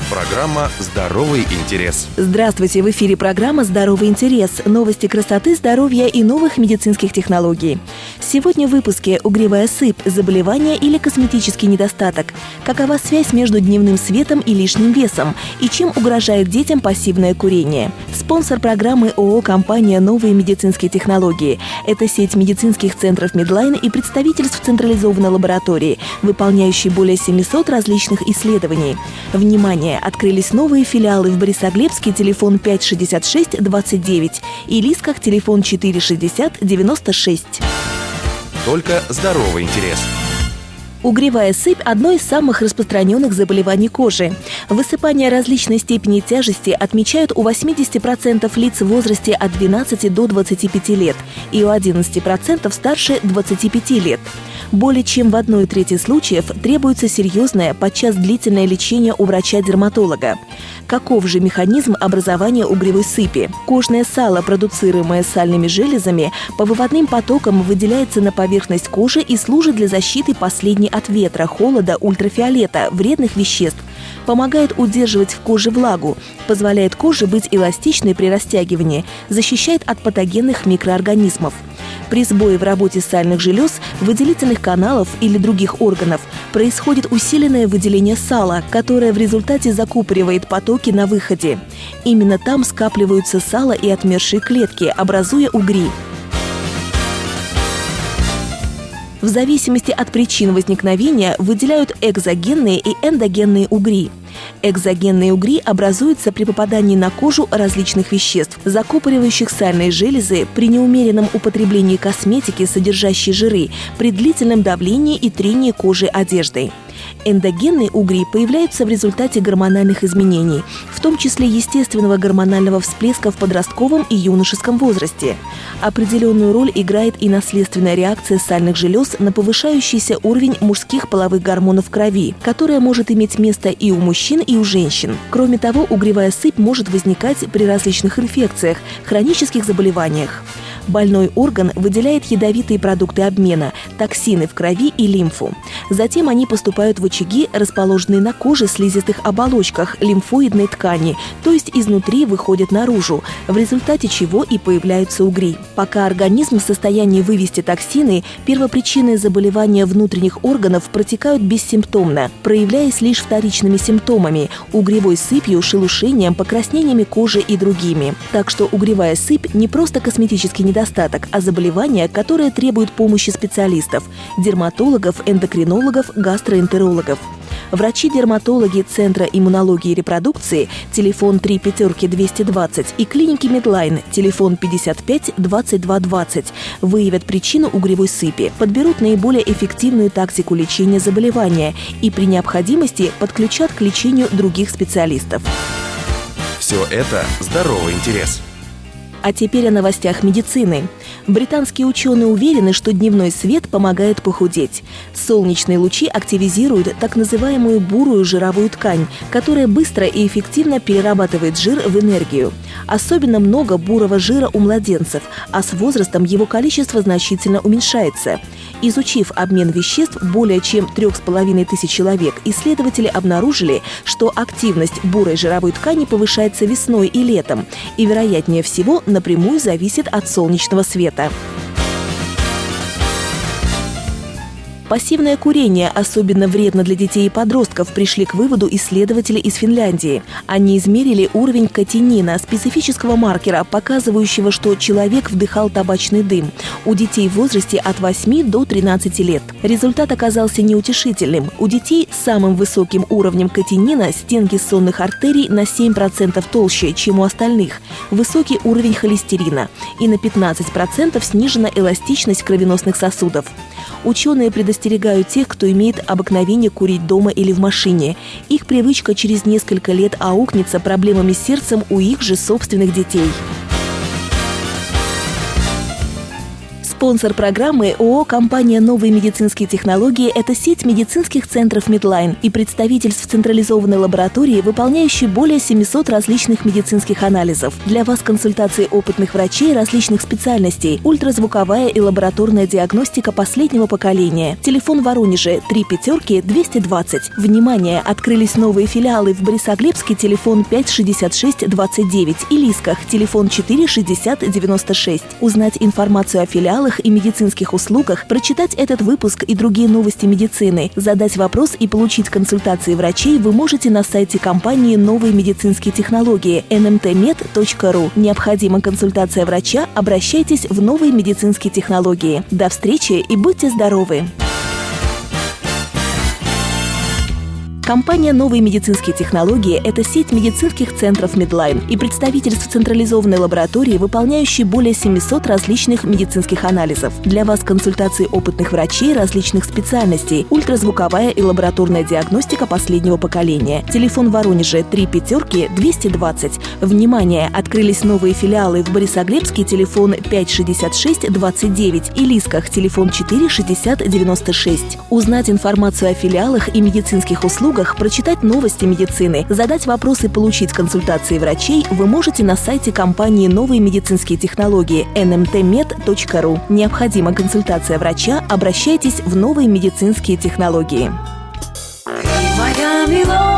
Программа «Здоровый интерес». Здравствуйте! В эфире программа «Здоровый интерес». Новости красоты, здоровья и новых медицинских технологий. Сегодня в выпуске угревая сыпь, заболевание или косметический недостаток. Какова связь между дневным светом и лишним весом? И чем угрожает детям пассивное курение? Спонсор программы ООО «Компания «Новые медицинские технологии». Это сеть медицинских центров Медлайн и представительств централизованной лаборатории, выполняющей более 700 различных исследований. Внимание! Открылись новые филиалы в Борисоглебске, телефон 566-29 и Лисках, телефон 460-96. Только здоровый интерес. Угревая сыпь – одно из самых распространенных заболеваний кожи. Высыпание различной степени тяжести отмечают у 80% лиц в возрасте от 12 до 25 лет и у 11% старше 25 лет. Более чем в 1/3 случаев требуется серьезное, подчас длительное лечение у врача-дерматолога. Каков же механизм образования угревой сыпи? Кожное сало, продуцируемое сальными железами, по выводным потокам выделяется на поверхность кожи и служит для защиты последней от ветра, холода, ультрафиолета, вредных веществ. Помогает удерживать в коже влагу, позволяет коже быть эластичной при растягивании, защищает от патогенных микроорганизмов. При сбое в работе сальных желез, выделительных каналов или других органов происходит усиленное выделение сала, которое в результате закупоривает потоки на выходе. Именно там скапливаются сало и отмершие клетки, образуя угри. В зависимости от причин возникновения выделяют экзогенные и эндогенные угри. Экзогенные угри образуются при попадании на кожу различных веществ, закупоривающих сальные железы при неумеренном употреблении косметики, содержащей жиры, при длительном давлении и трении кожи одеждой. Эндогенные угри появляются в результате гормональных изменений, в том числе естественного гормонального всплеска в подростковом и юношеском возрасте. Определенную роль играет и наследственная реакция сальных желез на повышающийся уровень мужских половых гормонов в крови, которая может иметь место и у мужчин, и у женщин. Кроме того, угревая сыпь может возникать при различных инфекциях, хронических заболеваниях. Больной орган выделяет ядовитые продукты обмена, токсины в крови и лимфу. Затем они поступают в очаги, расположенные на коже, слизистых оболочках лимфоидной ткани, то есть изнутри выходят наружу, в результате чего и появляются угри. Пока организм в состоянии вывести токсины, первопричины заболевания внутренних органов протекают бессимптомно, проявляясь лишь вторичными симптомами – угревой сыпью, шелушением, покраснениями кожи и другими. Так что угревая сыпь не просто косметический недостаток, а заболевание, которое требует помощи специалистов – дерматологов, эндокринологов, гастроэнтерологов. Врачи-дерматологи Центра иммунологии и репродукции, телефон 35220 и клиники Медлайн, телефон 55 22 20, выявят причину угревой сыпи, подберут наиболее эффективную тактику лечения заболевания и при необходимости подключат к лечению других специалистов. Все это «Здоровый интерес». А теперь о новостях медицины. Британские ученые уверены, что дневной свет помогает похудеть. Солнечные лучи активизируют так называемую бурую жировую ткань, которая быстро и эффективно перерабатывает жир в энергию. Особенно много бурого жира у младенцев, а с возрастом его количество значительно уменьшается. Изучив обмен веществ более чем 3500 человек, исследователи обнаружили, что активность бурой жировой ткани повышается весной и летом, и, вероятнее всего, напрямую зависит от солнечного света. Пассивное курение особенно вредно для детей и подростков, пришли к выводу исследователи из Финляндии. Они измерили уровень катинина, специфического маркера, показывающего, что человек вдыхал табачный дым, у детей в возрасте от 8 до 13 лет. Результат оказался неутешительным. У детей с самым высоким уровнем катинина стенки сонных артерий на 7% толще, чем у остальных, высокий уровень холестерина и на 15% снижена эластичность кровеносных сосудов. Ученые предостерегают тех, кто имеет обыкновение курить дома или в машине. Их привычка через несколько лет аукнется проблемами с сердцем у их же собственных детей. Спонсор программы ООО «Компания «Новые медицинские технологии» – это сеть медицинских центров Медлайн и представительств централизованной лаборатории, выполняющей более 700 различных медицинских анализов. Для вас консультации опытных врачей различных специальностей, ультразвуковая и лабораторная диагностика последнего поколения. Телефон в Воронеже 3-220. Внимание! Открылись новые филиалы в Борисоглебске, телефон 56629 и Лисках, телефон 46096. Узнать информацию о филиалах и медицинских услугах, прочитать этот выпуск и другие новости медицины, задать вопрос и получить консультации врачей вы можете на сайте компании «Новые медицинские технологии» nmtmed.ru. Необходима консультация врача? Обращайтесь в «Новые медицинские технологии». До встречи и будьте здоровы! Компания «Новые медицинские технологии» – это сеть медицинских центров Медлайн и представительств централизованной лаборатории, выполняющей более 700 различных медицинских анализов. Для вас консультации опытных врачей различных специальностей, ультразвуковая и лабораторная диагностика последнего поколения. Телефон в Воронеже 3-220. Внимание! Открылись новые филиалы в Борисоглебске, телефон 56629 и Лисках, телефон 46096. Узнать информацию о филиалах и медицинских услугах, прочитать новости медицины, задать вопросы и получить консультации врачей вы можете на сайте компании «Новые медицинские технологии» nmtmed.ru. Необходима консультация врача? Обращайтесь в «Новые медицинские технологии».